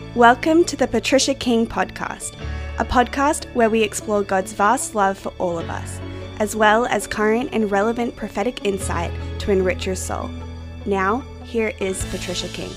Welcome to the Patricia King Podcast, a podcast where we explore God's vast love for all of us, as well as current and relevant prophetic insight to enrich your soul. Now, here is Patricia King.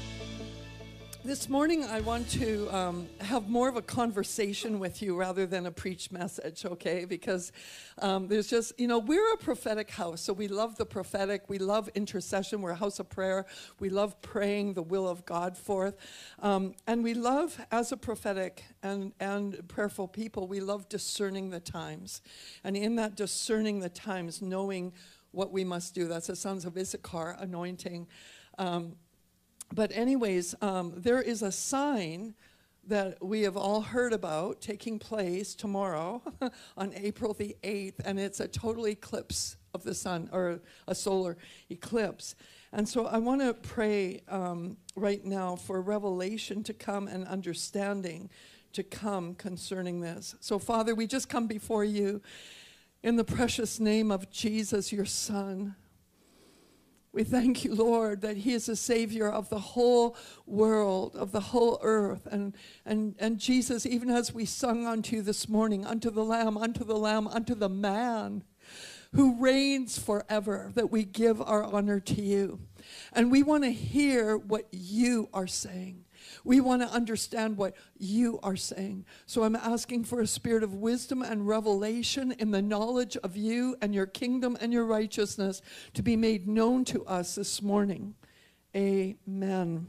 This morning, I want to have more of a conversation with you rather than a preached message, okay? Because there's just, we're a prophetic house, so we love the prophetic. We love intercession. We're a house of prayer. We love praying the will of God forth. And we love, as a prophetic and prayerful people, we love discerning the times. And in that discerning the times, knowing what we must do. That's the Sons of Issachar anointing. But anyways, there is a sign that we have all heard about taking place tomorrow on April the 8th, and it's a total eclipse of the sun, or a solar eclipse. And so I want to pray right now for revelation to come and understanding to come concerning this. So Father, we just come before you in the precious name of Jesus, your Son. We thank you, Lord, that he is the Savior of the whole world, of the whole earth. And Jesus, even as we sung unto you this morning, unto the Lamb, unto the Lamb, unto the man who reigns forever, that we give our honor to you. And we want to hear what you are saying. We want to understand what you are saying. So I'm asking for a spirit of wisdom and revelation in the knowledge of you and your kingdom and your righteousness to be made known to us this morning. Amen.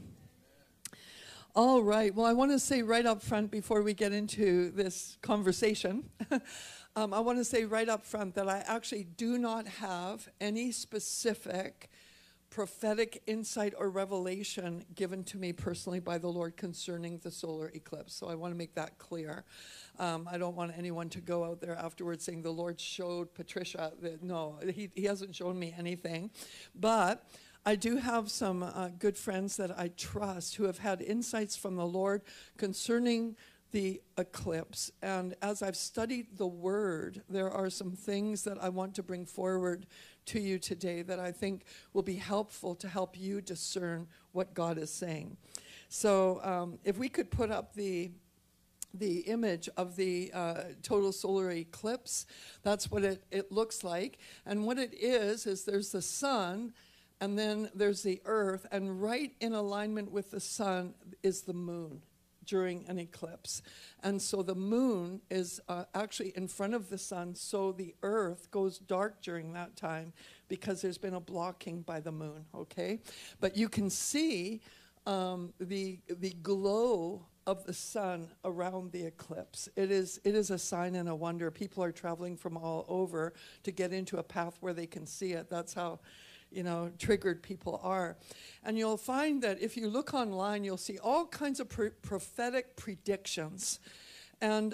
All right. Well, I want to say right up front before we get into this conversation, I want to say right up front that I actually do not have any specific prophetic insight or revelation given to me personally by the Lord concerning the solar eclipse. So I want to make that clear. I don't want anyone to go out there afterwards saying the Lord showed Patricia that. No, he hasn't shown me anything. But I do have some good friends that I trust who have had insights from the Lord concerning the eclipse. And as I've studied the word, there are some things that I want to bring forward to you today that I think will be helpful to help you discern what God is saying. So if we could put up the image of the total solar eclipse, that's what it looks like. And what it is there's the sun, and then there's the earth, and right in alignment with the sun is the moon during an eclipse. And so the moon is actually in front of the sun, so the earth goes dark during that time because there's been a blocking by the moon, okay? But you can see the glow of the sun around the eclipse. It is a sign and a wonder. People are traveling from all over to get into a path where they can see it. That's how triggered people are. And you'll find that if you look online, you'll see all kinds of prophetic predictions. And,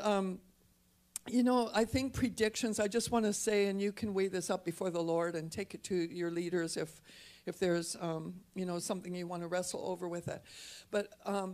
I think predictions, I just want to say, and you can weigh this up before the Lord and take it to your leaders if there's, something you want to wrestle over with it. But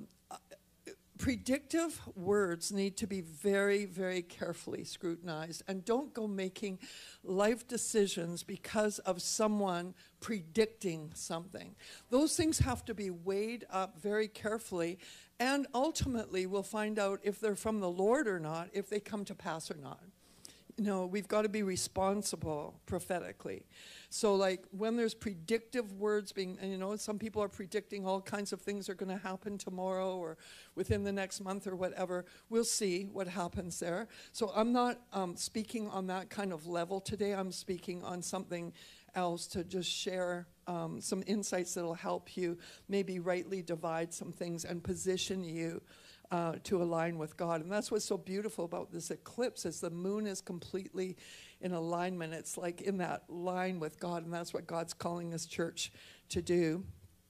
predictive words need to be very, very carefully scrutinized. And don't go making life decisions because of someone predicting something. Those things have to be weighed up very carefully, and ultimately we'll find out if they're from the Lord or not, if they come to pass or not. We've got to be responsible prophetically. So like when there's predictive words being, and some people are predicting all kinds of things are going to happen tomorrow or within the next month or whatever, we'll see what happens there. So I'm not speaking on that kind of level today. I'm speaking on something else to just share some insights that'll help you maybe rightly divide some things and position you to align with God. And that's what's so beautiful about this eclipse is the moon is completely in alignment. It's like in that line with God, and that's what God's calling this church to do.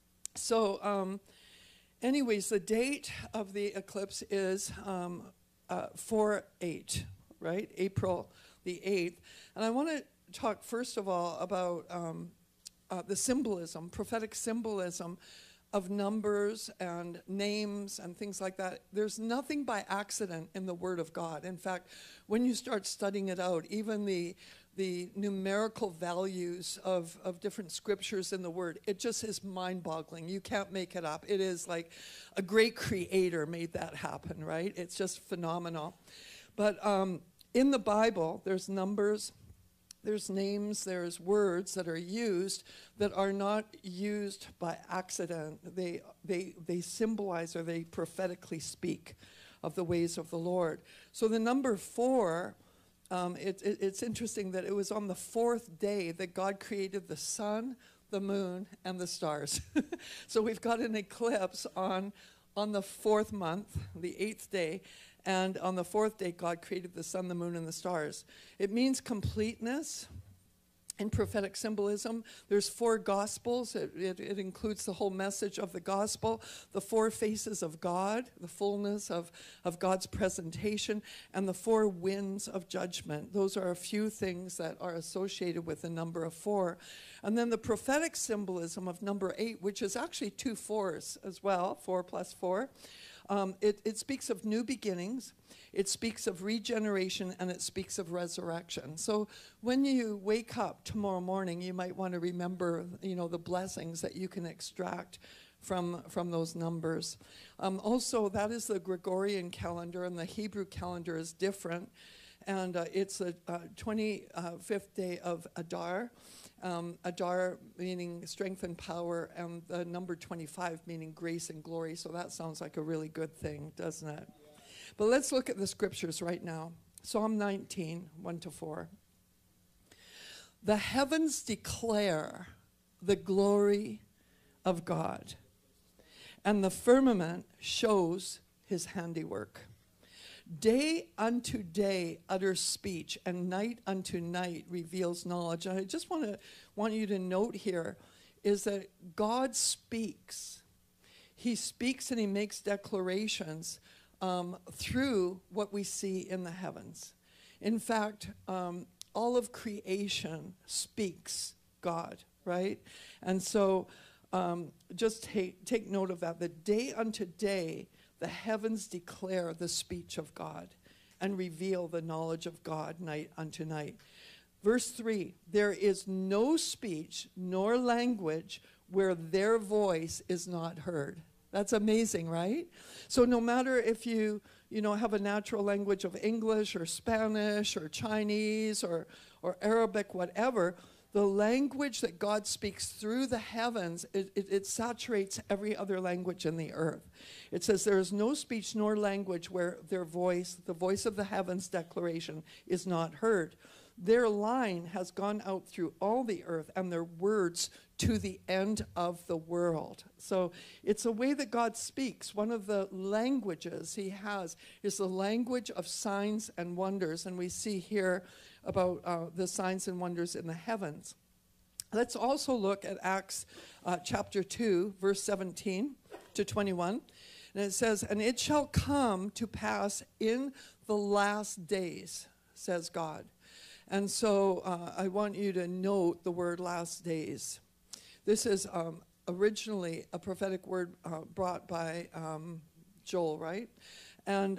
So anyways, the date of the eclipse is 4/8, right? April the 8th. And I want to talk first of all about the symbolism, prophetic symbolism of numbers and names and things like that. There's nothing by accident in the Word of God. In fact, when you start studying it out, even the the numerical values of different scriptures in the Word. It just is mind-boggling. You can't make it up. It is like a great creator made that happen, right? It's just phenomenal. But in the Bible, there's numbers, there's names, there's words that are used that are not used by accident. They symbolize, or they prophetically speak of the ways of the Lord. So the number 4, it's interesting that it was on the 4th day that God created the sun, the moon, and the stars. So we've got an eclipse on the 4th month, the 8th day, and on the 4th day, God created the sun, the moon, and the stars. It means completeness. In prophetic symbolism, there's 4 gospels. It includes the whole message of the gospel, the 4 faces of God, the fullness of God's presentation, and the 4 winds of judgment. Those are a few things that are associated with the number of 4. And then the prophetic symbolism of number 8, which is actually 2 4s as well, 4 plus 4. It speaks of new beginnings, it speaks of regeneration, and it speaks of resurrection. So when you wake up tomorrow morning, you might want to remember, the blessings that you can extract from those numbers. Also, that is the Gregorian calendar, and the Hebrew calendar is different. And it's the 25th day of Adar. Adar meaning strength and power, and the number 25 meaning grace and glory. So that sounds like a really good thing, doesn't it? But let's look at the scriptures right now. Psalm 19, 1-4. The heavens declare the glory of God, and the firmament shows his handiwork. Day unto day utters speech, and night unto night reveals knowledge. And I just want you to note here is that God speaks. He speaks and he makes declarations through what we see in the heavens. In fact, all of creation speaks God, right? And so just take note of that. The day unto day, the heavens declare the speech of God and reveal the knowledge of God night unto night. Verse 3, there is no speech nor language where their voice is not heard. That's amazing, right? So no matter if you have a natural language of English or Spanish or Chinese or Arabic, whatever, the language that God speaks through the heavens, it saturates every other language in the earth. It says there is no speech nor language where their voice, the voice of the heavens declaration, is not heard. Their line has gone out through all the earth, and their words to the end of the world. So it's a way that God speaks. One of the languages he has is the language of signs and wonders, and we see here about the signs and wonders in the heavens. Let's also look at Acts chapter 2, verse 17 to 21. And it says, and it shall come to pass in the last days, says God. And so I want you to note the word last days. This is originally a prophetic word brought by Joel, right? And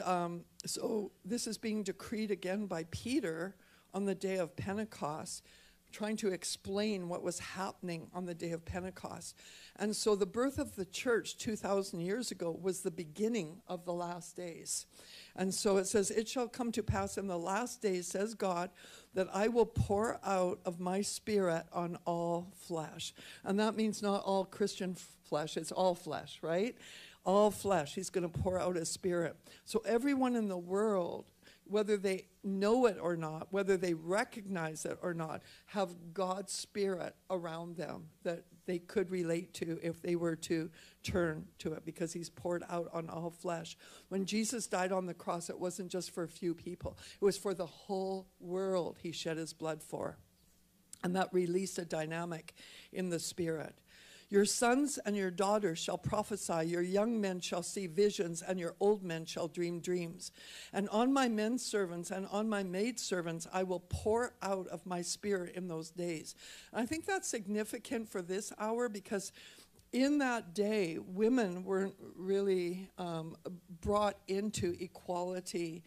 so this is being decreed again by Peter on the day of Pentecost, trying to explain what was happening on the day of Pentecost. And so the birth of the church 2,000 years ago was the beginning of the last days. And so it says, it shall come to pass in the last days, says God, that I will pour out of my spirit on all flesh. And that means not all Christian flesh, it's all flesh, right? All flesh, he's going to pour out his spirit. So everyone in the world, whether they know it or not, whether they recognize it or not, have God's spirit around them that they could relate to if they were to turn to it, because he's poured out on all flesh. When Jesus died on the cross, it wasn't just for a few people. It was for the whole world he shed his blood for. And that released a dynamic in the spirit. Your sons and your daughters shall prophesy, your young men shall see visions, and your old men shall dream dreams. And on my men servants and on my maid servants I will pour out of my spirit in those days. And I think that's significant for this hour, because in that day, women weren't really brought into equality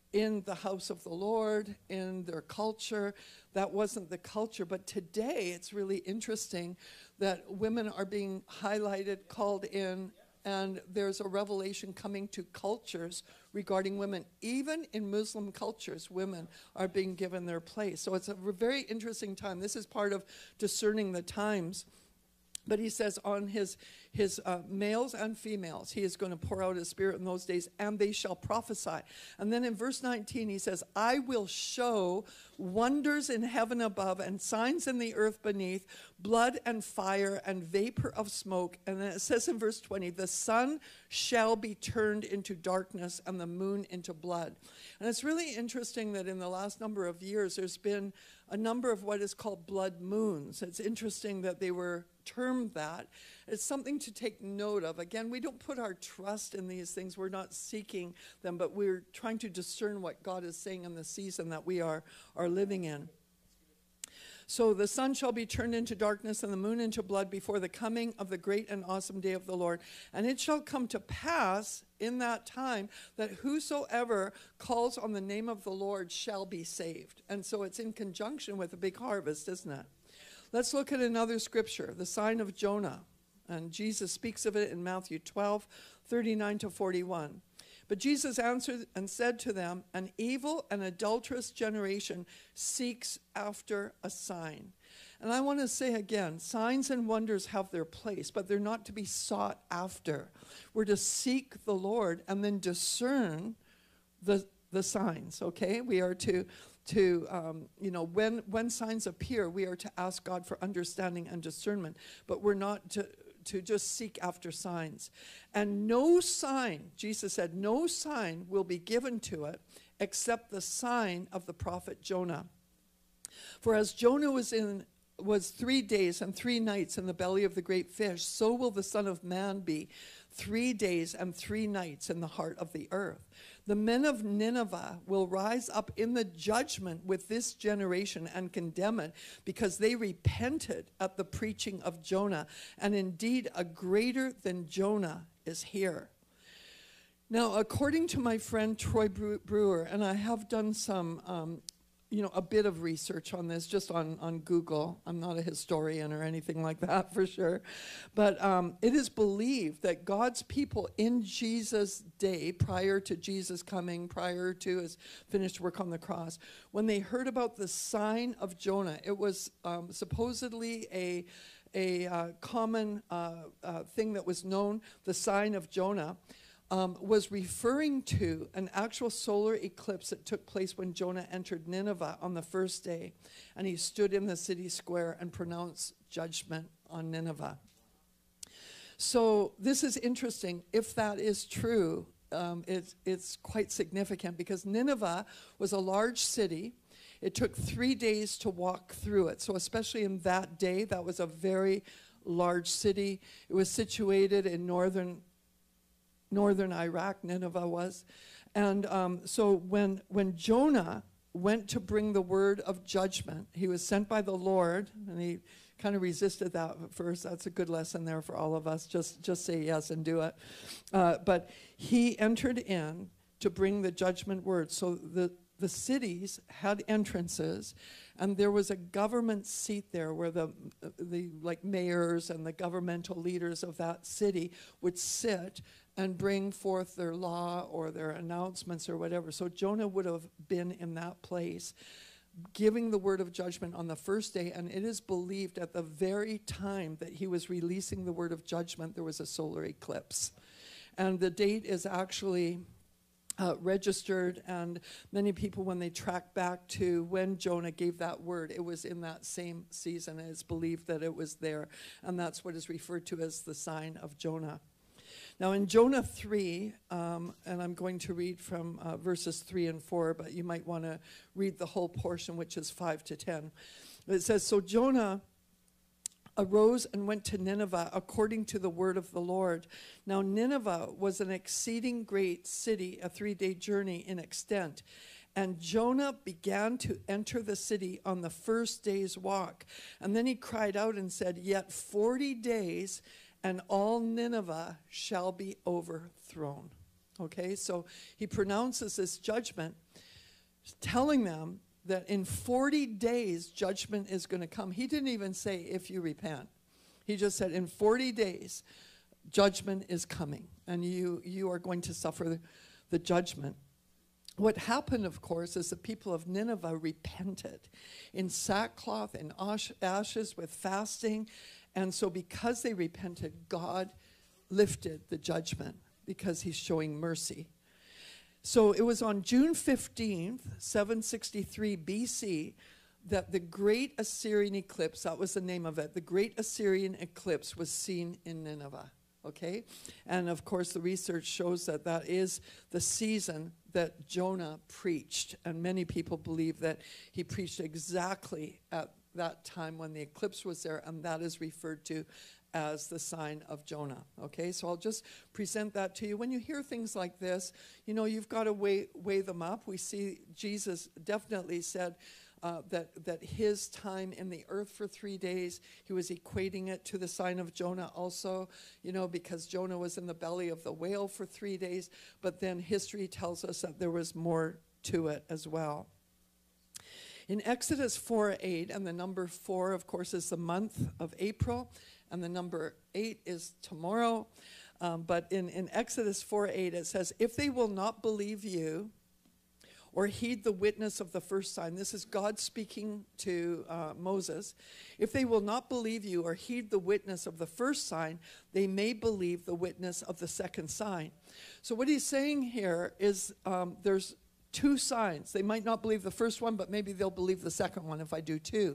in the house of the Lord, in their culture. That wasn't the culture. But today, it's really interesting that women are being highlighted, called in, and there's a revelation coming to cultures regarding women. Even in Muslim cultures, women are being given their place. So it's a very interesting time. This is part of discerning the times. But he says on his males and females, he is going to pour out his spirit in those days, and they shall prophesy. And then in verse 19, he says, I will show wonders in heaven above and signs in the earth beneath, blood and fire and vapor of smoke. And then it says in verse 20, the sun shall be turned into darkness and the moon into blood. And it's really interesting that in the last number of years, there's been a number of what is called blood moons. It's interesting that they were termed that. It's something to take note of. Again, we don't put our trust in these things. We're not seeking them, but we're trying to discern what God is saying in the season that we are living in. So the sun shall be turned into darkness and the moon into blood before the coming of the great and awesome day of the Lord. And it shall come to pass in that time that whosoever calls on the name of the Lord shall be saved. And so it's in conjunction with a big harvest, isn't it? Let's look at another scripture, the sign of Jonah. And Jesus speaks of it in Matthew 12, 39 to 41. But Jesus answered and said to them, an evil and adulterous generation seeks after a sign. And I want to say again, signs and wonders have their place, but they're not to be sought after. We're to seek the Lord and then discern the signs, okay? We are to when signs appear, we are to ask God for understanding and discernment, but we're not to just seek after signs. And no sign, Jesus said, no sign will be given to it except the sign of the prophet Jonah. For as Jonah was 3 days and 3 nights in the belly of the great fish, so will the Son of Man be 3 days and 3 nights in the heart of the earth. The men of Nineveh will rise up in the judgment with this generation and condemn it, because they repented at the preaching of Jonah. And indeed, a greater than Jonah is here. Now, according to my friend Troy Brewer, and I have done some a bit of research on this, just on Google. I'm not a historian or anything like that, for sure. But it is believed that God's people in Jesus' day, prior to Jesus coming, prior to his finished work on the cross, when they heard about the sign of Jonah, it was supposedly a common thing that was known, the sign of Jonah, was referring to an actual solar eclipse that took place when Jonah entered Nineveh on the first day, and he stood in the city square and pronounced judgment on Nineveh. So this is interesting. If that is true, it's quite significant, because Nineveh was a large city. It took 3 days to walk through it. So especially in that day, that was a very large city. It was situated in northern Iraq, Nineveh was. And so when Jonah went to bring the word of judgment, he was sent by the Lord, and he kind of resisted that at first. That's a good lesson there for all of us. Just say yes and do it. But he entered in to bring the judgment word. So the cities had entrances, and there was a government seat there where the like mayors and the governmental leaders of that city would sit and bring forth their law or their announcements or whatever. So Jonah would have been in that place giving the word of judgment on the first day, and it is believed at the very time that he was releasing the word of judgment, there was a solar eclipse. And the date is actually registered, and many people, when they track back to when Jonah gave that word, it was in that same season. It's believed that it was there, and that's what is referred to as the sign of Jonah. Now in Jonah 3, and I'm going to read from verses 3 and 4, but you might want to read the whole portion, which is 5 to 10. It says, so Jonah arose and went to Nineveh according to the word of the Lord. Now Nineveh was an exceeding great city, a 3-day journey in extent. And Jonah began to enter the city on the first day's walk. And then he cried out and said, yet 40 days and all Nineveh shall be overthrown. Okay, so he pronounces this judgment, telling them that in 40 days judgment is going to come. He didn't even say if you repent. He just said in 40 days judgment is coming, and you are going to suffer the judgment. What happened, of course, is the people of Nineveh repented in sackcloth and ashes with fasting. And so because they repented, God lifted the judgment because he's showing mercy. So it was on June 15th, 763 BC, that the Great Assyrian Eclipse, that was the name of it, the Great Assyrian Eclipse was seen in Nineveh. Okay? And of course, the research shows that that is the season that Jonah preached. And many people believe that he preached exactly at that time when the eclipse was there, and that is referred to as the sign of Jonah. Okay? So I'll just present that to you. When you hear things like this, you know, you've got to weigh them up. We see Jesus definitely said that his time in the earth for 3 days, he was equating it to the sign of Jonah also, you know, because Jonah was in the belly of the whale for 3 days, but then history tells us that there was more to it as well. In Exodus 4:8, and the number 4, of course, is the month of April, and the number 8 is tomorrow, but in Exodus 4:8 it says, if they will not believe you, or heed the witness of the first sign. This is God speaking to Moses. If they will not believe you or heed the witness of the first sign, they may believe the witness of the second sign. So what he's saying here is there's 2 signs. They might not believe the first one, but maybe they'll believe the second one if I do too.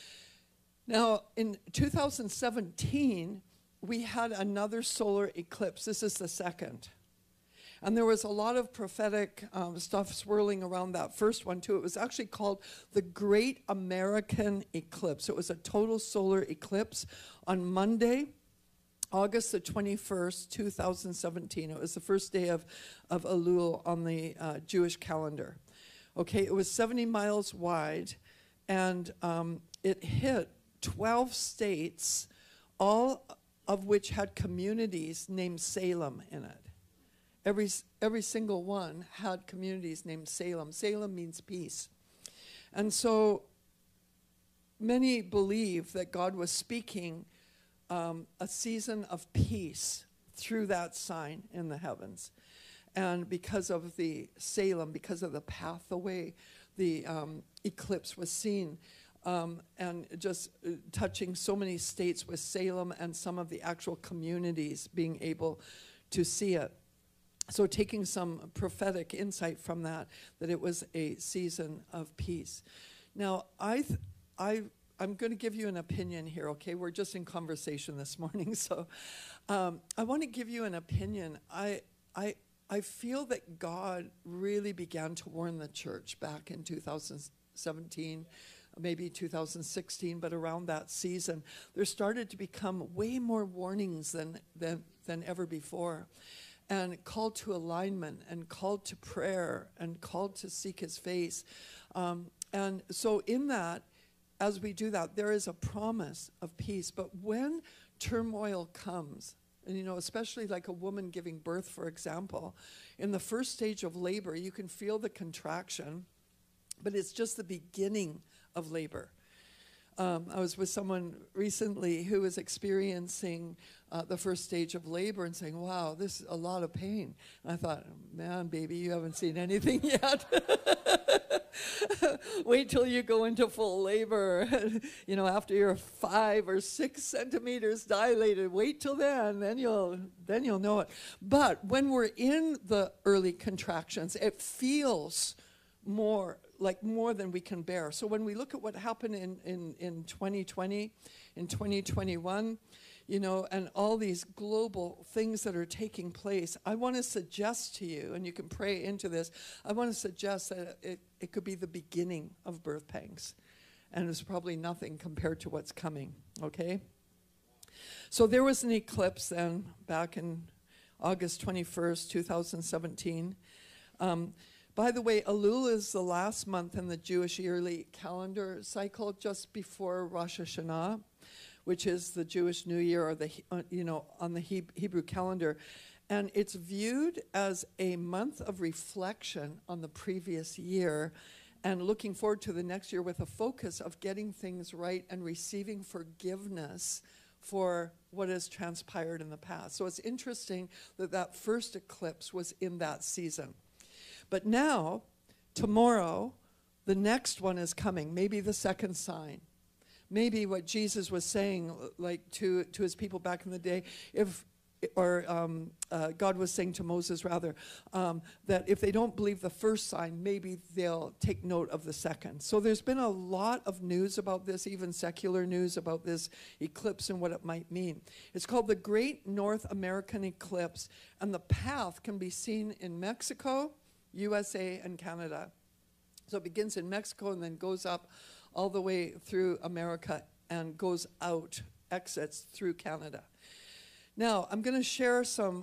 Now, in 2017, we had another solar eclipse. This is the second. And there was a lot of prophetic stuff swirling around that first one, too. It was actually called the Great American Eclipse. It was a total solar eclipse on Monday, August the 21st, 2017. It was the first day of Elul on the Jewish calendar. Okay, it was 70 miles wide, and it hit 12 states, all of which had communities named Salem in it. Every single one had communities named Salem. Salem means peace. And so many believe that God was speaking a season of peace through that sign in the heavens. And because of the Salem, because of the path away, the eclipse was seen. And just touching so many states with Salem and some of the actual communities being able to see it. So taking some prophetic insight from that it was a season of peace. Now, I'm going to give you an opinion here, okay? We're just in conversation this morning, so I want to give you an opinion. I feel that God really began to warn the church back in 2017, maybe 2016, but around that season, there started to become way more warnings than ever before. And called to alignment, and called to prayer, and called to seek his face. And so in that, as we do that, there is a promise of peace. But when turmoil comes, and you know, especially like a woman giving birth, for example, in the first stage of labor, you can feel the contraction, but it's just the beginning of labor. I was with someone recently who was experiencing the first stage of labor and saying, wow, this is a lot of pain. And I thought, man, baby, you haven't seen anything yet. Wait till you go into full labor. You know, after you're 5 or 6 centimeters dilated, wait till then you'll know it. But when we're in the early contractions, it feels more than we can bear. So when we look at what happened in 2020, in 2021, you know, and all these global things that are taking place, I want to suggest to you, and you can pray into this, I want to suggest that it could be the beginning of birth pangs. And it's probably nothing compared to what's coming, okay? So there was an eclipse then, back in August 21st, 2017. By the way, Elul is the last month in the Jewish yearly calendar cycle, just before Rosh Hashanah, which is the Jewish New Year, or on the Hebrew calendar. And it's viewed as a month of reflection on the previous year and looking forward to the next year with a focus of getting things right and receiving forgiveness for what has transpired in the past. So it's interesting that that first eclipse was in that season. But now, tomorrow, the next one is coming, maybe the second sign. Maybe what Jesus was saying, like to his people back in the day, God was saying to Moses, rather, that if they don't believe the first sign, maybe they'll take note of the second. So there's been a lot of news about this, even secular news about this eclipse and what it might mean. It's called the Great North American Eclipse, and the path can be seen in Mexico, USA, and Canada. So it begins in Mexico and then goes up all the way through America and goes out, exits through Canada. Now, I'm going to share some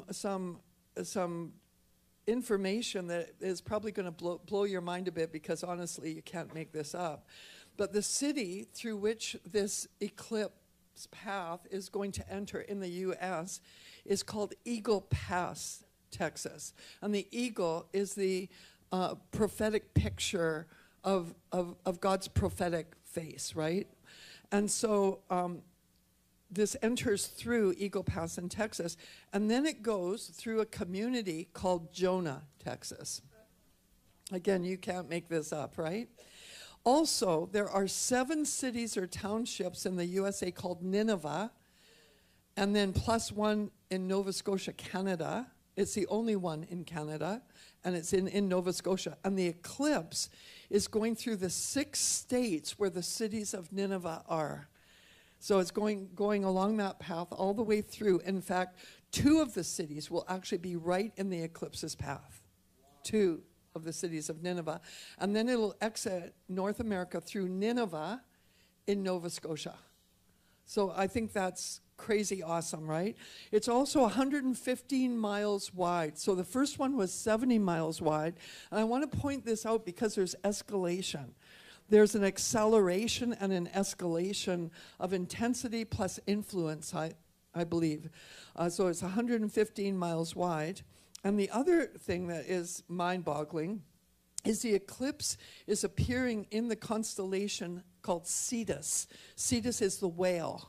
information that is probably going to blow your mind a bit, because honestly, you can't make this up. But the city through which this eclipse path is going to enter in the U.S. is called Eagle Pass, Texas. And the eagle is the prophetic picture of God's prophetic face, right? And so this enters through Eagle Pass in Texas, and then it goes through a community called Jonah, Texas. Again, you can't make this up, right? Also, there are 7 cities or townships in the USA called Nineveh, and then plus one in Nova Scotia, Canada. It's the only one in Canada, and it's in Nova Scotia. And the eclipse is going through the 6 states where the cities of Nineveh are. So it's going along that path all the way through. In fact, 2 of the cities will actually be right in the eclipse's path. 2 of the cities of Nineveh. And then it'll exit North America through Nineveh in Nova Scotia. So I think that's crazy awesome, right? It's also 115 miles wide. So the first one was 70 miles wide. And I want to point this out because there's escalation. There's an acceleration and an escalation of intensity plus influence, I believe. So it's 115 miles wide. And the other thing that is mind-boggling is the eclipse is appearing in the constellation called Cetus. Cetus is the whale.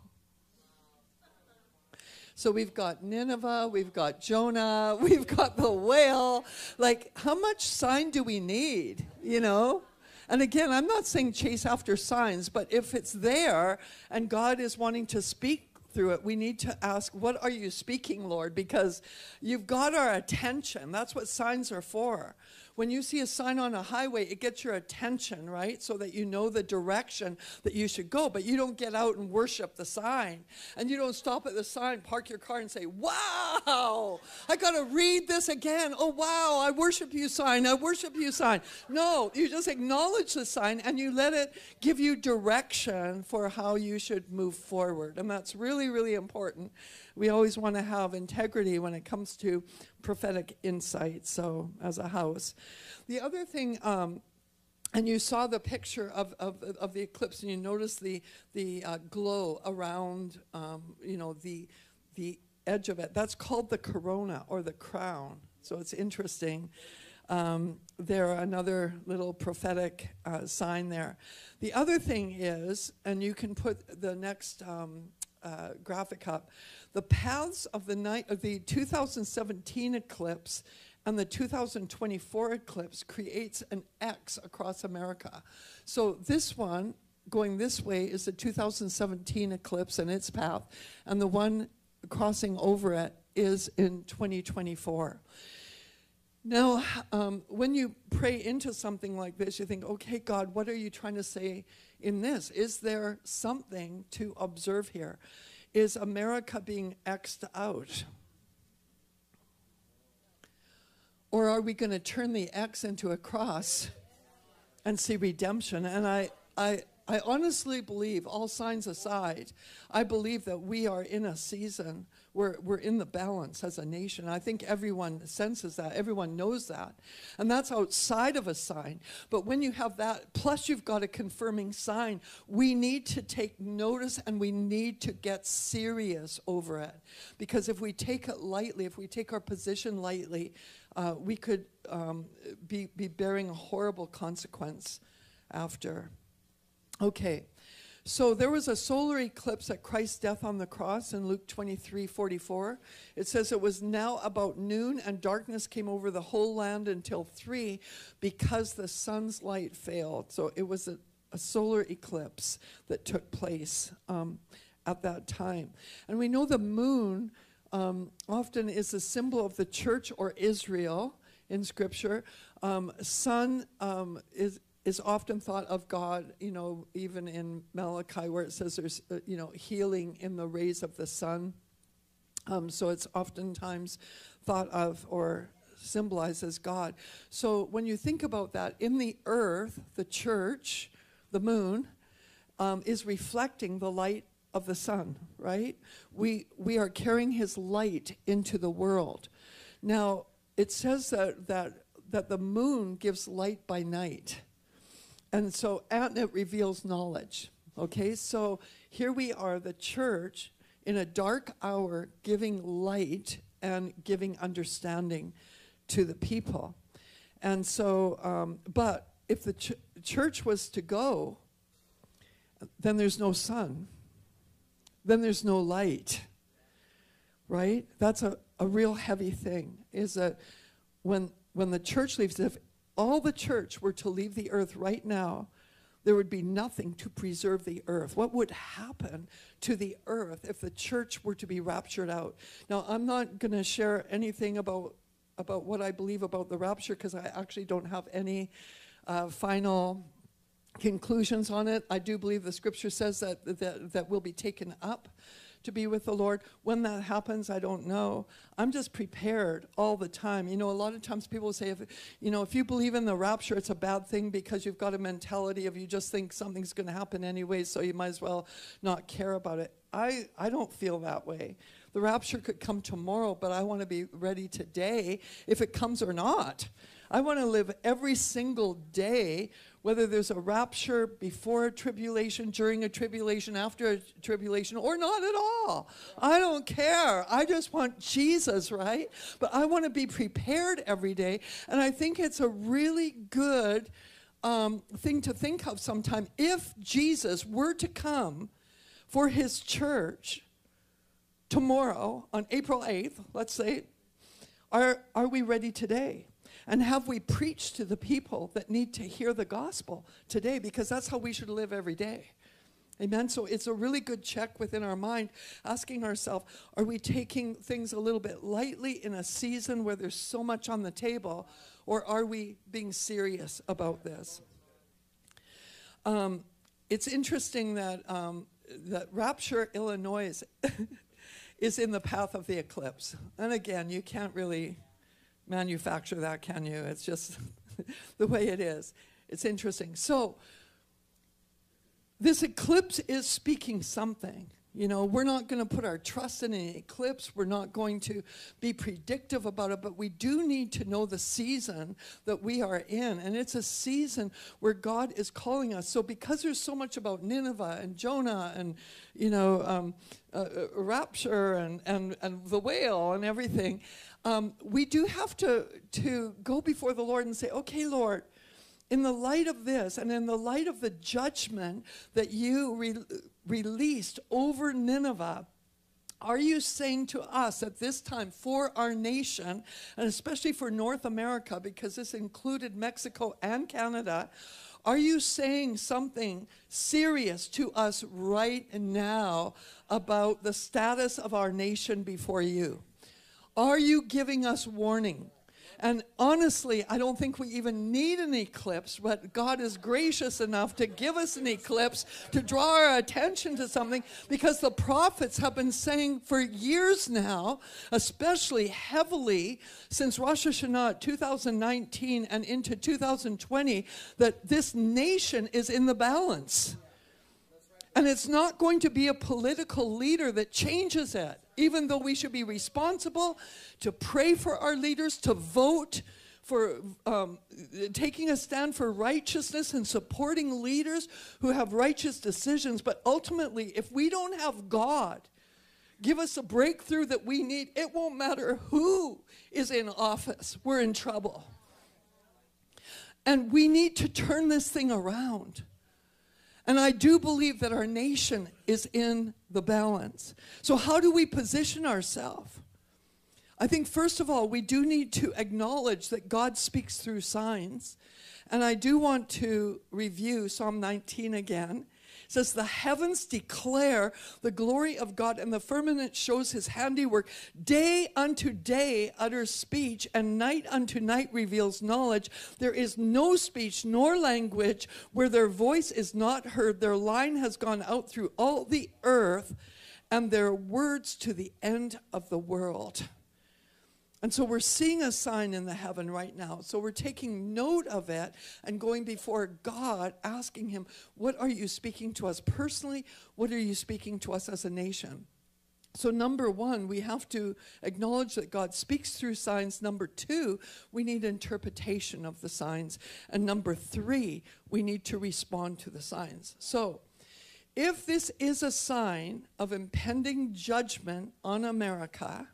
So we've got Nineveh, we've got Jonah, we've got the whale. Like, how much sign do we need, you know? And again, I'm not saying chase after signs, but if it's there and God is wanting to speak through it, we need to ask, what are you speaking, Lord? Because you've got our attention. That's what signs are for. When you see a sign on a highway, it gets your attention, right? So that you know the direction that you should go. But you don't get out and worship the sign. And you don't stop at the sign, park your car and say, wow, I got to read this again. Oh, wow, I worship you, sign. I worship you, sign. No, you just acknowledge the sign and you let it give you direction for how you should move forward. And that's really, really important. We always want to have integrity when it comes to prophetic insight, so as a house. The other thing, and you saw the picture of the eclipse, and you noticed the glow around, the edge of it. That's called the corona or the crown. So it's interesting. There another little prophetic sign there. The other thing is, and you can put the next graphic up, the paths of the 2017 eclipse and the 2024 eclipse creates an X across America. So this one going this way is the 2017 eclipse and its path, and the one crossing over it is in 2024. Now, when you pray into something like this, you think, okay, God, what are you trying to say in this? Is there something to observe here? Is America being X'd out? Or are we going to turn the X into a cross and see redemption? And I honestly believe, all signs aside, I believe that we are in a season where we're in the balance as a nation. I think everyone senses that. Everyone knows that. And that's outside of a sign. But when you have that, plus you've got a confirming sign, we need to take notice and we need to get serious over it. Because if we take it lightly, if we take our position lightly, we could be bearing a horrible consequence after. Okay, so there was a solar eclipse at Christ's death on the cross in Luke 23:44. It says it was now about noon and darkness came over the whole land until 3 because the sun's light failed. So it was a solar eclipse that took place at that time. And we know the moon often is a symbol of the church or Israel in Scripture. Sun is often thought of God, even in Malachi where it says there's, healing in the rays of the sun. So it's oftentimes thought of or symbolized as God. So when you think about that, in the earth, the church, the moon, is reflecting the light of the sun, right? We are carrying his light into the world. Now, it says that the moon gives light by night. And it reveals knowledge. Okay, so here we are, the church, in a dark hour, giving light and giving understanding to the people. And so, but if the church was to go, then there's no sun. Then there's no light. Right? That's a real heavy thing, is that when the church leaves, if all the church were to leave the earth right now, there would be nothing to preserve the earth. What would happen to the earth if the church were to be raptured out? Now, I'm not going to share anything about what I believe about the rapture because I actually don't have any final conclusions on it. I do believe the Scripture says that we'll be taken up to be with the Lord. When that happens, I don't know. I'm just prepared all the time. A lot of times people say, if you believe in the rapture, it's a bad thing because you've got a mentality of you just think something's going to happen anyway, so you might as well not care about it. I don't feel that way. The rapture could come tomorrow, but I want to be ready today if it comes or not. I want to live every single day, whether there's a rapture before a tribulation, during a tribulation, after a tribulation, or not at all. I don't care. I just want Jesus, right? But I want to be prepared every day. And I think it's a really good thing to think of sometime. If Jesus were to come for his church tomorrow on April 8th, let's say, are we ready today? And have we preached to the people that need to hear the gospel today? Because that's how we should live every day. Amen? So it's a really good check within our mind, asking ourselves, are we taking things a little bit lightly in a season where there's so much on the table? Or are we being serious about this? It's interesting that Rapture, Illinois is in the path of the eclipse. And again, you can't really manufacture that, can you? It's just the way it is. It's interesting. So this eclipse is speaking something. We're not going to put our trust in an eclipse. We're not going to be predictive about it, but we do need to know the season that we are in. And it's a season where God is calling us. So because there's so much about Nineveh and Jonah and, rapture and the whale and everything, we do have to go before the Lord and say, okay, Lord, in the light of this and in the light of the judgment that you released over Nineveh, are you saying to us at this time for our nation, and especially for North America, because this included Mexico and Canada, are you saying something serious to us right now about the status of our nation before you? Are you giving us warning? And honestly, I don't think we even need an eclipse, but God is gracious enough to give us an eclipse to draw our attention to something, because the prophets have been saying for years now, especially heavily since Rosh Hashanah 2019 and into 2020, that this nation is in the balance. And it's not going to be a political leader that changes it, even though we should be responsible to pray for our leaders, to vote for taking a stand for righteousness and supporting leaders who have righteous decisions. But ultimately, if we don't have God give us a breakthrough that we need, it won't matter who is in office. We're in trouble. And we need to turn this thing around. And I do believe that our nation is in the balance. So how do we position ourselves? I think, first of all, we do need to acknowledge that God speaks through signs. And I do want to review Psalm 19 again. It says, the heavens declare the glory of God, and the firmament shows his handiwork. Day unto day utters speech, and night unto night reveals knowledge. There is no speech nor language where their voice is not heard. Their line has gone out through all the earth, and their words to the end of the world. And so we're seeing a sign in the heaven right now. So we're taking note of it and going before God, asking him, what are you speaking to us personally? What are you speaking to us as a nation? So number one, we have to acknowledge that God speaks through signs. Number two, we need interpretation of the signs. And number three, we need to respond to the signs. So if this is a sign of impending judgment on America,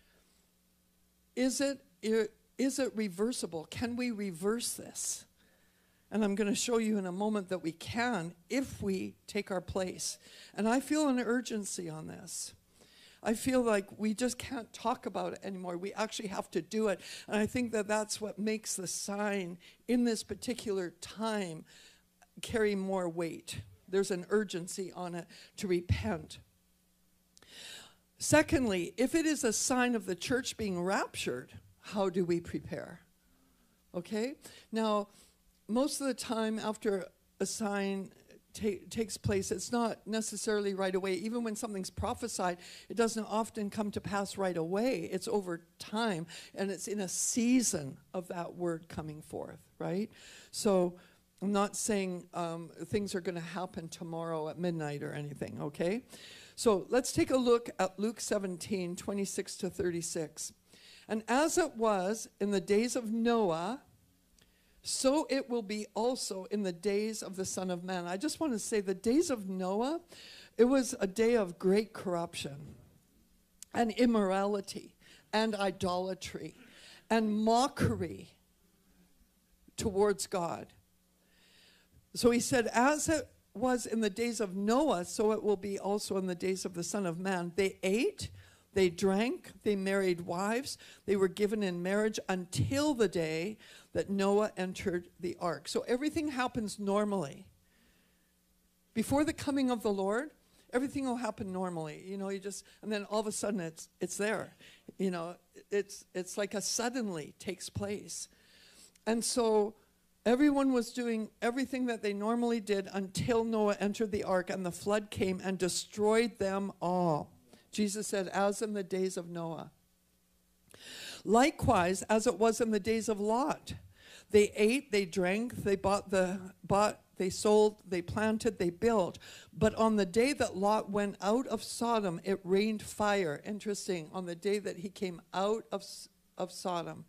is it reversible? Can we reverse this? And I'm going to show you in a moment that we can if we take our place. And I feel an urgency on this. I feel like we just can't talk about it anymore. We actually have to do it. And I think that that's what makes the sign in this particular time carry more weight. There's an urgency on it to repent. Secondly, if it is a sign of the church being raptured, how do we prepare? Okay? Now, most of the time after a sign takes place, it's not necessarily right away. Even when something's prophesied, it doesn't often come to pass right away. It's over time, and it's in a season of that word coming forth, right? So I'm not saying things are going to happen tomorrow at midnight or anything, okay? So let's take a look at Luke 17, 26 to 36. And as it was in the days of Noah, so it will be also in the days of the Son of Man. I just want to say the days of Noah, it was a day of great corruption and immorality and idolatry and mockery towards God. So he said, as it was in the days of Noah, so it will be also in the days of the Son of Man. They ate, they drank, they married wives, they were given in marriage until the day that Noah entered the ark. So everything happens normally. Before the coming of the Lord, everything will happen normally. You know, and then all of a sudden it's there. You know, it's like a suddenly takes place. And so everyone was doing everything that they normally did until Noah entered the ark, and the flood came and destroyed them all. Jesus said, as in the days of Noah. Likewise, as it was in the days of Lot. They ate, they drank, they they sold, they planted, they built. But on the day that Lot went out of Sodom, it rained fire. Interesting, on the day that he came out of Sodom,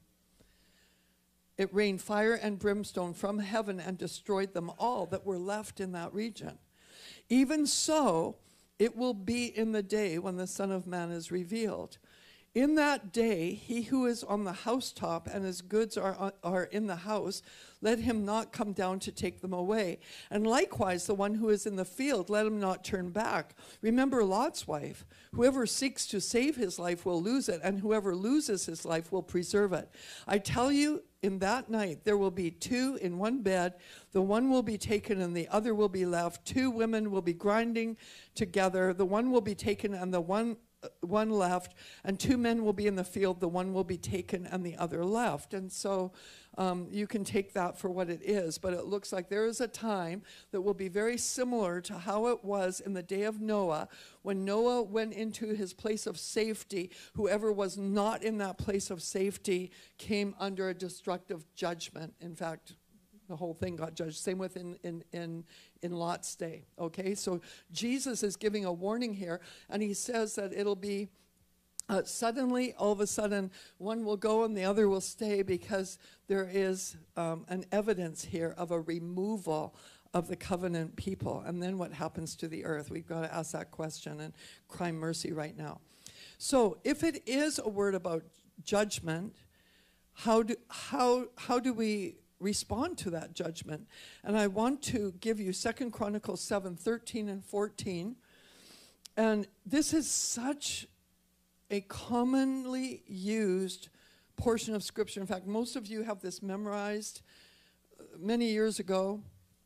it rained fire and brimstone from heaven and destroyed them all that were left in that region. Even so, it will be in the day when the Son of Man is revealed. In that day, he who is on the housetop and his goods are in the house, let him not come down to take them away. And likewise, the one who is in the field, let him not turn back. Remember Lot's wife. Whoever seeks to save his life will lose it, and whoever loses his life will preserve it. I tell you, in that night there will be two in one bed. The one will be taken and the other will be left. Two women will be grinding together. The one will be taken and the one left, and two men will be in the field. The one will be taken and the other left. And so you can take that for what it is, but it looks like there is a time that will be very similar to how it was in the day of Noah. When Noah went into his place of safety, whoever was not in that place of safety came under a destructive judgment. In fact, The whole thing got judged. Same with in Lot's day. Okay, so Jesus is giving a warning here, and he says that it'll be suddenly, all of a sudden, one will go and the other will stay, because there is an evidence here of a removal of the covenant people. And then what happens to the earth? We've got to ask that question and cry mercy right now. So if it is a word about judgment, how do we respond to that judgment? And I want to give you 2 Chronicles 7:13 and 14. And this is such a commonly used portion of Scripture. In fact, most of you have this memorized many years ago.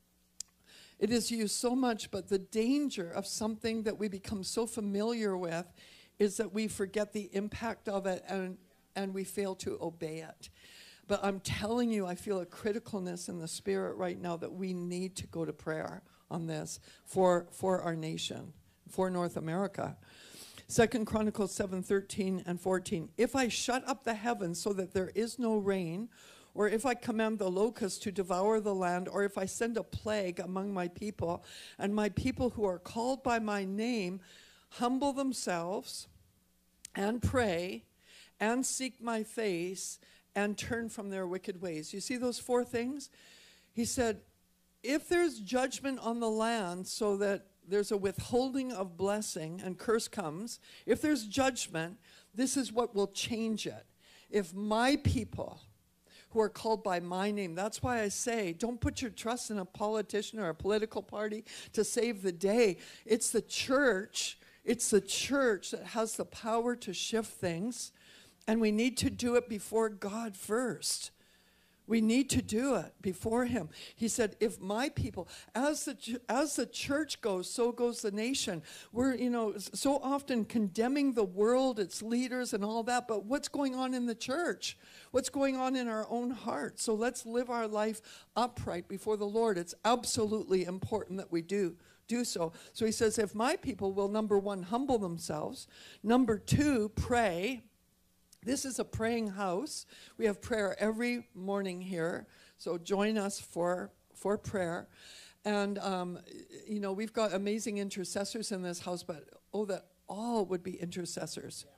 It is used so much, but the danger of something that we become so familiar with is that we forget the impact of it, and we fail to obey it. But I'm telling you, I feel a criticalness in the Spirit right now that we need to go to prayer on this for our nation, for North America. 2 Chronicles 7:13 and 14. If I shut up the heavens so that there is no rain, or if I command the locusts to devour the land, or if I send a plague among my people, and my people who are called by my name humble themselves and pray and seek my face and turn from their wicked ways. You see those four things? He said, if there's judgment on the land so that there's a withholding of blessing and curse comes, if there's judgment, this is what will change it. If my people who are called by my name, that's why I say, don't put your trust in a politician or a political party to save the day. It's the church. It's the church that has the power to shift things, and we need to do it before God first. We need to do it before him. He said, if my people, as the church goes, so goes the nation. We're, so often condemning the world, its leaders and all that, but what's going on in the church? What's going on in our own heart? So let's live our life upright before the Lord. It's absolutely important that we do so. So he says, if my people will, number one, humble themselves. Number two, pray. This is a praying house. We have prayer every morning here, so join us for prayer. And, we've got amazing intercessors in this house, but that all would be intercessors,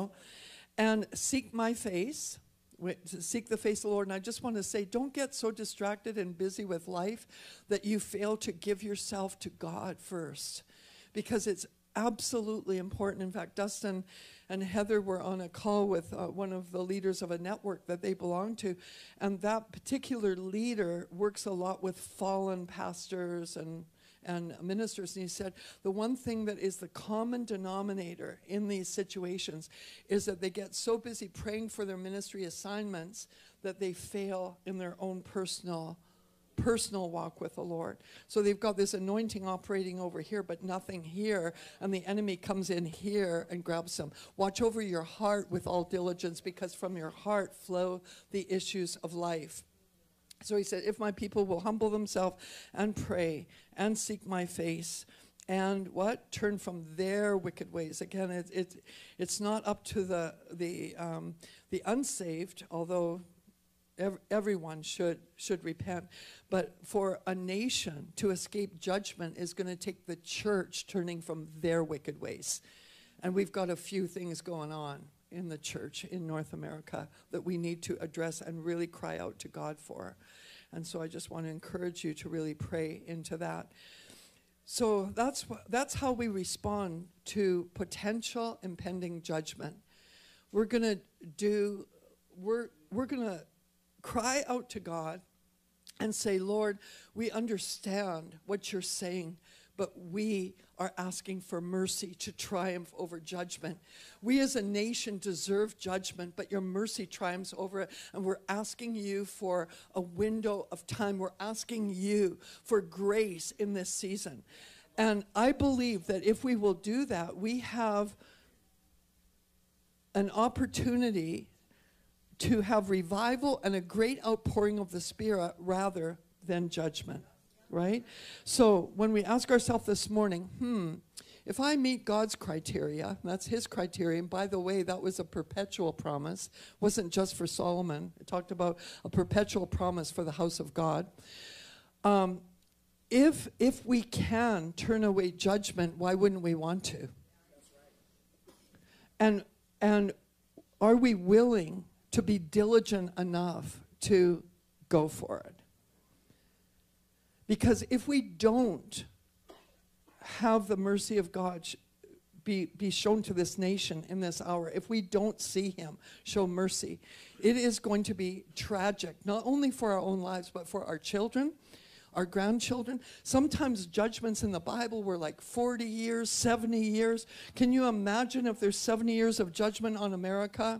And seek my face, seek the face of the Lord. And I just want to say, don't get so distracted and busy with life that you fail to give yourself to God first, because it's absolutely important. In fact, Dustin and Heather were on a call with one of the leaders of a network that they belong to, and that particular leader works a lot with fallen pastors and ministers, and he said the one thing that is the common denominator in these situations is that they get so busy praying for their ministry assignments that they fail in their own personal walk with the Lord. So they've got this anointing operating over here, but nothing here, and the enemy comes in here and grabs them. Watch over your heart with all diligence, because from your heart flow the issues of life. So he said, if my people will humble themselves and pray and seek my face and turn from their wicked ways. Again, it's not up to the unsaved, although everyone should repent. But for a nation to escape judgment is going to take the church turning from their wicked ways. And we've got a few things going on in the church in North America that we need to address and really cry out to God for. And so I just want to encourage you to really pray into that. So that's how we respond to potential impending judgment. We're going to cry out to God and say, Lord, we understand what you're saying, but we are asking for mercy to triumph over judgment. We as a nation deserve judgment, but your mercy triumphs over it, and we're asking you for a window of time. We're asking you for grace in this season. And I believe that if we will do that, we have an opportunity to have revival and a great outpouring of the Spirit rather than judgment, right? So when we ask ourselves this morning, if I meet God's criteria, that's his criteria, and by the way, that was a perpetual promise, wasn't just for Solomon. It talked about a perpetual promise for the house of God. If we can turn away judgment, why wouldn't we want to? And are we willing to be diligent enough to go for it? Because if we don't have the mercy of God be shown to this nation in this hour, if we don't see him show mercy, it is going to be tragic, not only for our own lives, but for our children, our grandchildren. Sometimes judgments in the Bible were like 40 years, 70 years. Can you imagine if there's 70 years of judgment on America?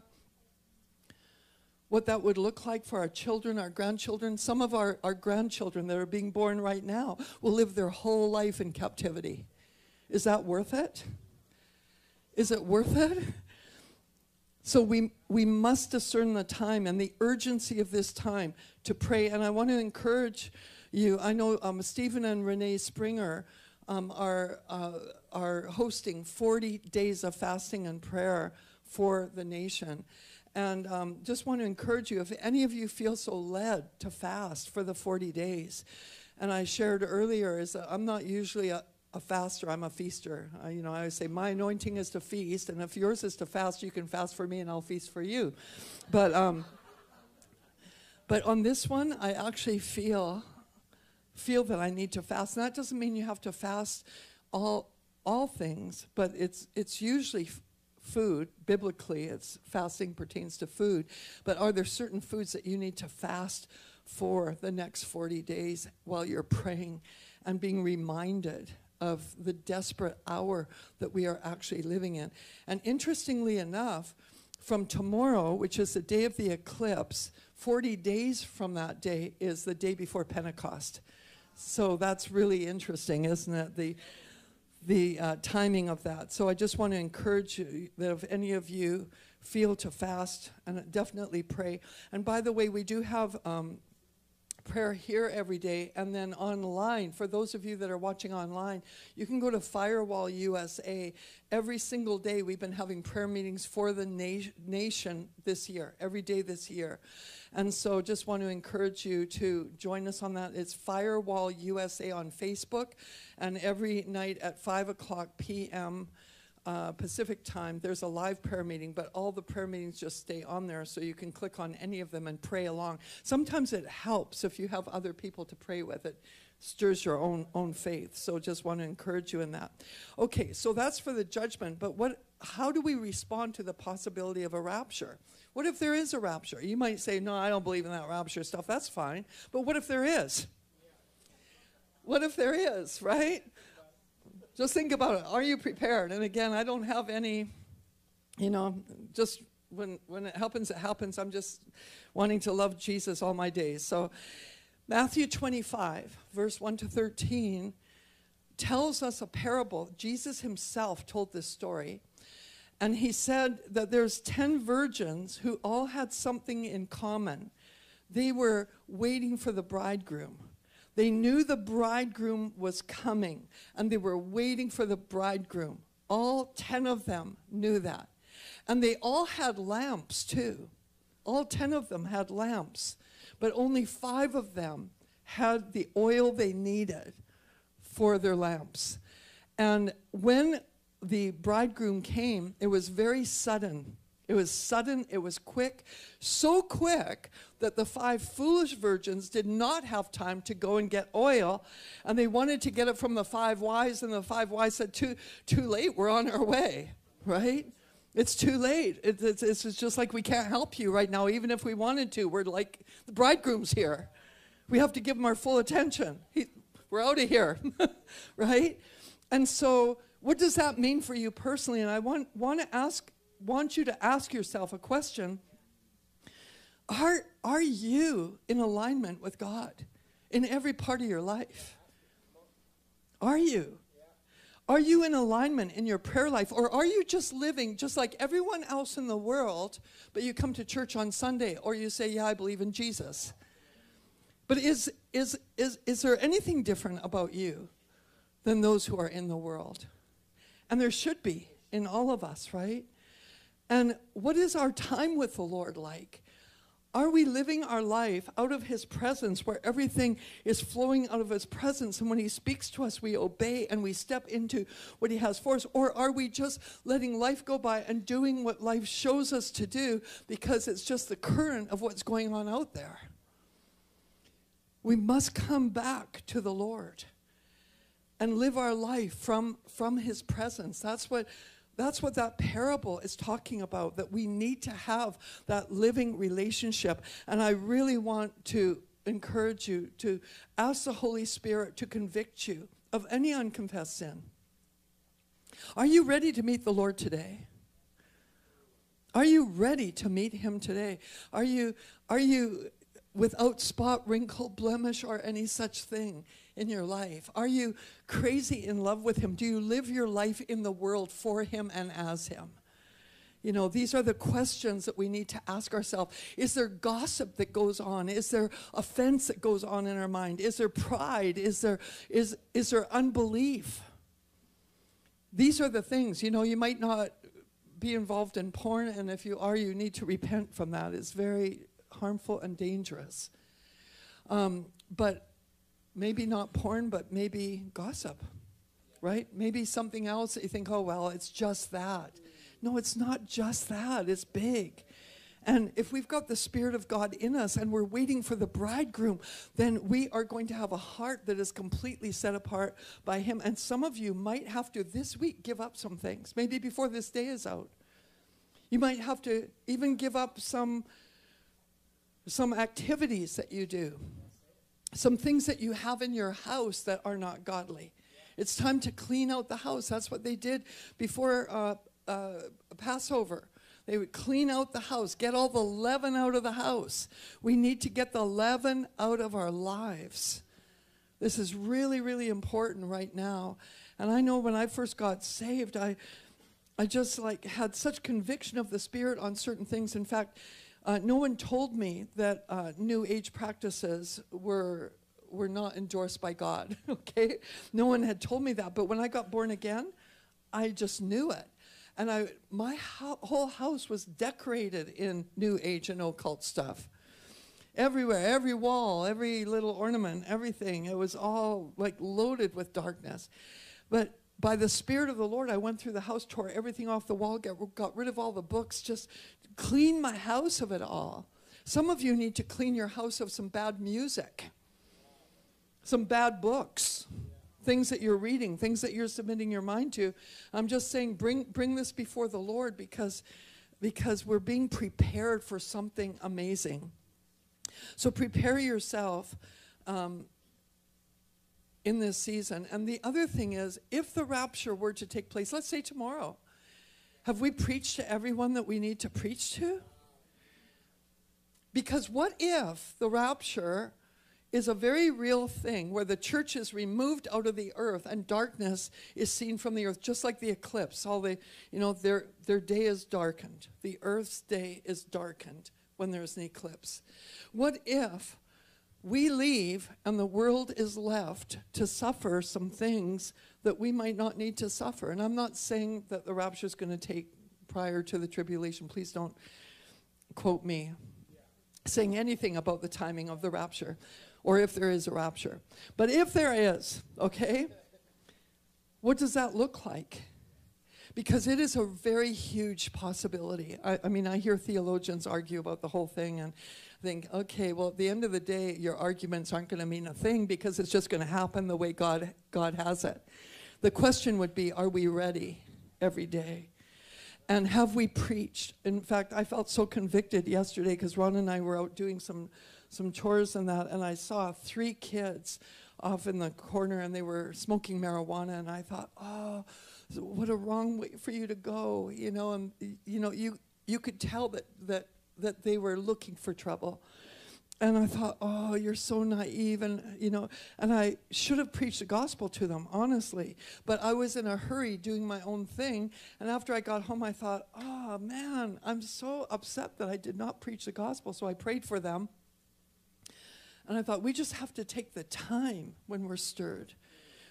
What that would look like for our children, our grandchildren. Some of our grandchildren that are being born right now will live their whole life in captivity. Is that worth it? Is it worth it? So we must discern the time and the urgency of this time to pray. And I want to encourage you. I know Stephen and Renee Springer are hosting 40 days of fasting and prayer for the nation. And just want to encourage you, if any of you feel so led to fast for the 40 days. And I shared earlier, is that I'm not usually a faster, I'm a feaster. I always say my anointing is to feast, and if yours is to fast, you can fast for me and I'll feast for you. But on this one, I actually feel that I need to fast. And that doesn't mean you have to fast all things, but it's usually food. Biblically, fasting pertains to food. But are there certain foods that you need to fast for the next 40 days while you're praying and being reminded of the desperate hour that we are actually living in? And interestingly enough, from tomorrow, which is the day of the eclipse, 40 days from that day is the day before Pentecost. So that's really interesting, isn't it? The timing of that. So I just want to encourage you that if any of you feel to fast, and definitely pray. And by the way, we do have prayer here every day, and then online. For those of you that are watching online, you can go to Firewall USA. Every single day we've been having prayer meetings for the nation this year, every day this year. And so just want to encourage you to join us on that. It's Firewall USA on Facebook, and every night at 5:00 p.m. Pacific time, there's a live prayer meeting, but all the prayer meetings just stay on there, so you can click on any of them and pray along. Sometimes it helps if you have other people to pray with. It stirs your own faith. So just want to encourage you in that. Okay, so that's for the judgment, but how do we respond to the possibility of a rapture? What if there is a rapture? You might say, no, I don't believe in that rapture stuff. That's fine. But what if there is? What if there is, right? Just think about it. Are you prepared? And again, I don't have any, just when it happens, it happens. I'm just wanting to love Jesus all my days. So Matthew 25, verse 1 to 13, tells us a parable. Jesus himself told this story. And he said that there's 10 virgins who all had something in common. They were waiting for the bridegroom. They knew the bridegroom was coming, and they were waiting for the bridegroom. All 10 of them knew that. And they all had lamps too. All 10 of them had lamps, but only 5 of them had the oil they needed for their lamps. And when the bridegroom came, it was very sudden. It was sudden, it was quick, so quick that the 5 foolish virgins did not have time to go and get oil, and they wanted to get it from the 5 wise, and the 5 wise said, too late, we're on our way, right? It's too late. It's just like we can't help you right now, even if we wanted to. We're like, the bridegroom's here. We have to give him our full attention. We're out of here, right? And so what does that mean for you personally? And I want you to ask yourself a question. Are you in alignment with God in every part of your life? Are you? Are you in alignment in your prayer life? Or are you just living just like everyone else in the world, but you come to church on Sunday, or you say, yeah, I believe in Jesus? But is there anything different about you than those who are in the world? And there should be in all of us, right? And what is our time with the Lord like? Are we living our life out of his presence, where everything is flowing out of his presence, and when he speaks to us, we obey and we step into what he has for us? Or are we just letting life go by and doing what life shows us to do because it's just the current of what's going on out there? We must come back to the Lord and live our life from his presence. That's what that parable is talking about, that we need to have that living relationship. And I really want to encourage you to ask the Holy Spirit to convict you of any unconfessed sin. Are you ready to meet the Lord today? Are you ready to meet him today? Are you without spot, wrinkle, blemish, or any such thing in your life? Are you crazy in love with him? Do you live your life in the world for him and as him? You know, these are the questions that we need to ask ourselves. Is there gossip that goes on? Is there offense that goes on in our mind? Is there pride? Is there unbelief? These are the things. You know, you might not be involved in porn, and if you are, you need to repent from that. It's very harmful and dangerous. But maybe not porn, but maybe gossip, right? Maybe something else that you think, oh, well, it's just that. No, it's not just that. It's big. And if we've got the Spirit of God in us and we're waiting for the bridegroom, then we are going to have a heart that is completely set apart by him. And some of you might have to this week give up some things, maybe before this day is out. You might have to even give up some activities that you do, some things that you have in your house that are not godly. It's time to clean out the house. That's what they did before Passover. They would clean out the house, get all the leaven out of the house. We need to get the leaven out of our lives. This is really, really important right now. And I know when I first got saved, I just had such conviction of the Spirit on certain things. In fact, no one told me that New Age practices were not endorsed by God, okay? No one had told me that. But when I got born again, I just knew it. And my whole house was decorated in New Age and occult stuff. Everywhere, every wall, every little ornament, everything. It was all like loaded with darkness. But by the Spirit of the Lord, I went through the house, tore everything off the wall, got rid of all the books, just clean my house of it all. Some of you need to clean your house of some bad music, some bad books, things that you're reading, things that you're submitting your mind to. I'm just saying, bring this before the Lord because we're being prepared for something amazing. So prepare yourself in this season. And the other thing is, if the rapture were to take place, let's say tomorrow, have we preached to everyone that we need to preach to? Because what if the rapture is a very real thing where the church is removed out of the earth and darkness is seen from the earth, just like the eclipse. Their day is darkened. The earth's day is darkened when there's an eclipse. What if we leave and the world is left to suffer some things that we might not need to suffer? And I'm not saying that the rapture is going to take prior to the tribulation. Please don't quote me saying anything about the timing of the rapture or if there is a rapture. But if there is, okay, what does that look like? Because it is a very huge possibility. I mean, I hear theologians argue about the whole thing and think, okay, well, at the end of the day, your arguments aren't going to mean a thing because it's just going to happen the way God has it. The question would be, are we ready every day? And have we preached? In fact, I felt so convicted yesterday because Ron and I were out doing some chores and that, and I saw 3 kids off in the corner and they were smoking marijuana, and I thought, oh, what a wrong way for you to go, and you could tell that they were looking for trouble. And I thought, oh, you're so naive, and I should have preached the gospel to them, honestly. But I was in a hurry doing my own thing, and after I got home, I thought, oh, man, I'm so upset that I did not preach the gospel. So I prayed for them, and I thought, we just have to take the time when we're stirred.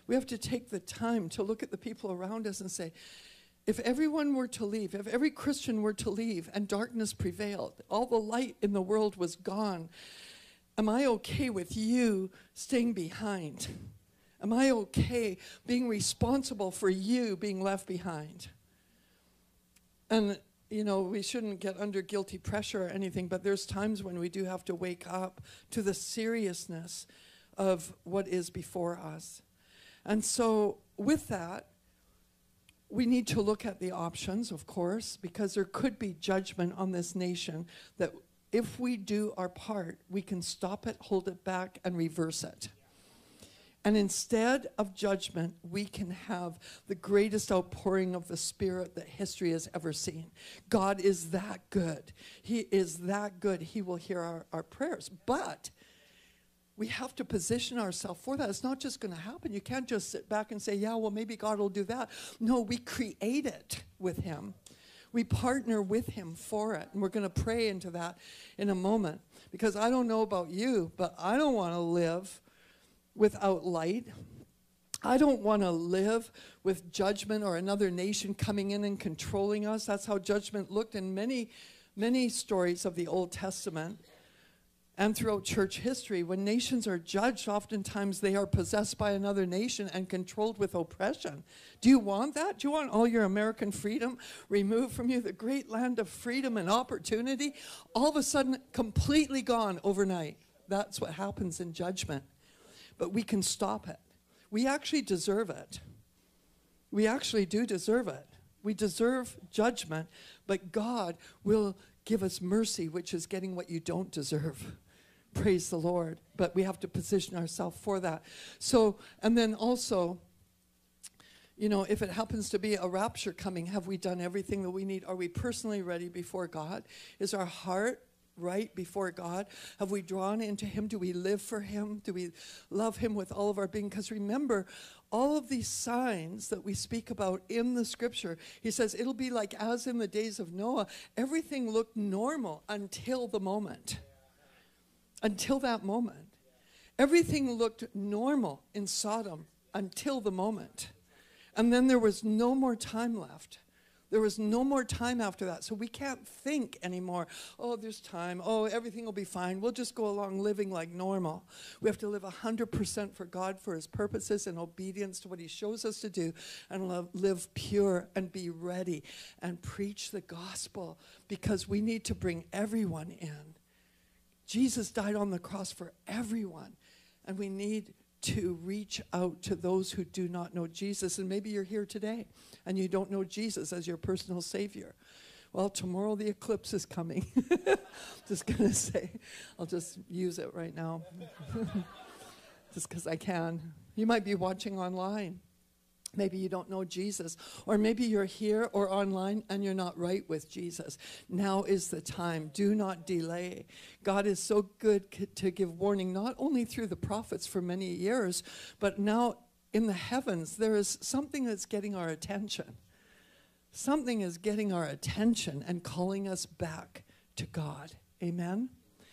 We have to take the time to look at the people around us and say, if everyone were to leave, if every Christian were to leave and darkness prevailed, all the light in the world was gone, am I okay with you staying behind? Am I okay being responsible for you being left behind? And, you know, we shouldn't get under guilty pressure or anything, but there's times when we do have to wake up to the seriousness of what is before us. And so with that, we need to look at the options, of course, because there could be judgment on this nation that if we do our part, we can stop it, hold it back, and reverse it. And instead of judgment, we can have the greatest outpouring of the Spirit that history has ever seen. God is that good. He is that good. He will hear our prayers. But we have to position ourselves for that. It's not just going to happen. You can't just sit back and say, yeah, well, maybe God will do that. No, we create it with him. We partner with him for it. And we're going to pray into that in a moment. Because I don't know about you, but I don't want to live without light. I don't want to live with judgment or another nation coming in and controlling us. That's how judgment looked in many, many stories of the Old Testament and throughout church history. When nations are judged, oftentimes they are possessed by another nation and controlled with oppression. Do you want that? Do you want all your American freedom removed from you? The great land of freedom and opportunity, all of a sudden completely gone overnight. That's what happens in judgment. But we can stop it. We actually deserve it. We actually do deserve it. We deserve judgment, but God will give us mercy, which is getting what you don't deserve. Praise the Lord. But we have to position ourselves for that. So, and then also, you know, if it happens to be a rapture coming, have we done everything that we need? Are we personally ready before God? Is our heart right before God? Have we drawn into him? Do we live for him? Do we love him with all of our being? Because remember, all of these signs that we speak about in the scripture, he says it'll be like as in the days of Noah. Everything looked normal until the moment. Until that moment. Everything looked normal in Sodom until the moment. And then there was no more time left. There was no more time after that. So we can't think anymore, oh, there's time. Oh, everything will be fine. We'll just go along living like normal. We have to live 100% for God, for his purposes, and obedience to what he shows us to do, and live pure and be ready and preach the gospel, because we need to bring everyone in. Jesus died on the cross for everyone, and we need to reach out to those who do not know Jesus. And maybe you're here today and you don't know Jesus as your personal Savior. Well, tomorrow the eclipse is coming. Just going to say, I'll just use it right now. Just because I can. You might be watching online. Maybe you don't know Jesus, or maybe you're here or online and you're not right with Jesus. Now is the time. Do not delay. God is so good to give warning, not only through the prophets for many years, but now in the heavens, there is something that's getting our attention. Something is getting our attention and calling us back to God. Amen?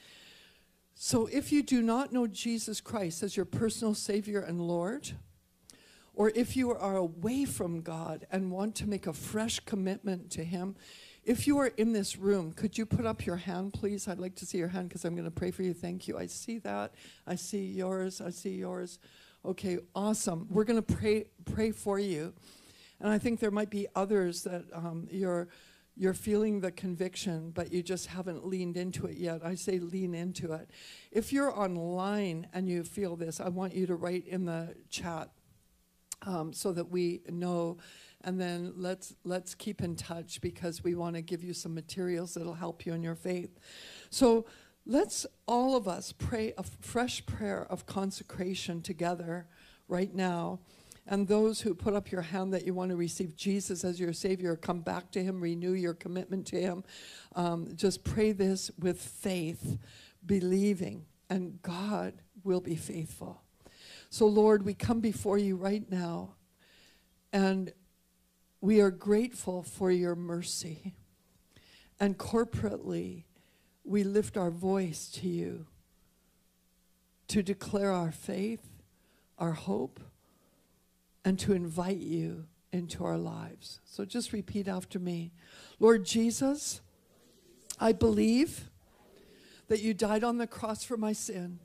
So if you do not know Jesus Christ as your personal Savior and Lord, or if you are away from God and want to make a fresh commitment to him, if you are in this room, could you put up your hand, please? I'd like to see your hand because I'm going to pray for you. Thank you. I see that. I see yours. I see yours. Okay, awesome. We're going to pray for you. And I think there might be others that you're feeling the conviction, but you just haven't leaned into it yet. I say lean into it. If you're online and you feel this, I want you to write in the chat, so that we know, and then let's keep in touch, because we want to give you some materials that'll help you in your faith. So let's all of us pray a fresh prayer of consecration together right now. And those who put up your hand that you want to receive Jesus as your Savior, come back to him, renew your commitment to him, just pray this with faith, believing, and God will be faithful. So, Lord, we come before you right now, and we are grateful for your mercy. And corporately, we lift our voice to you to declare our faith, our hope, and to invite you into our lives. So just repeat after me. Lord Jesus, I believe that you died on the cross for my sin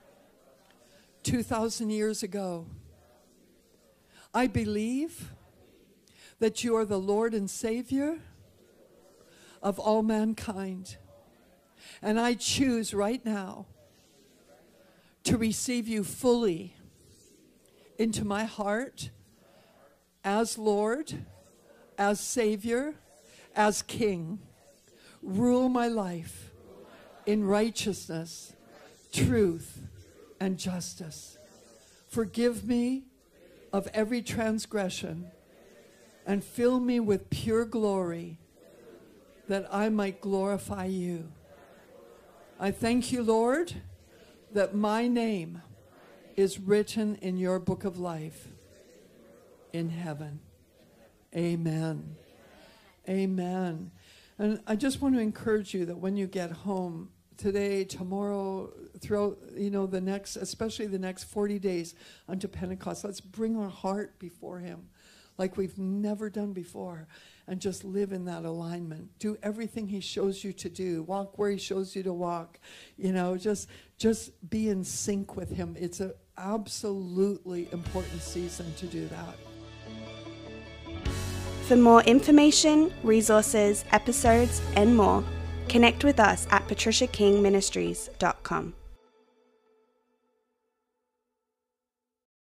2,000 years ago. I believe that you are the Lord and Savior of all mankind. And I choose right now to receive you fully into my heart as Lord, as Savior, as King. Rule my life in righteousness, truth, and justice. Forgive me of every transgression and fill me with pure glory that I might glorify you. I thank you, Lord, that my name is written in your book of life in heaven. Amen. Amen. And I just want to encourage you that when you get home today, tomorrow, throughout, the next, especially the next 40 days unto Pentecost, let's bring our heart before him like we've never done before and just live in that alignment. Do everything he shows you to do. Walk where he shows you to walk. Just be in sync with him. It's an absolutely important season to do that. For more information, resources, episodes, and more, connect with us at patriciakingministries.com.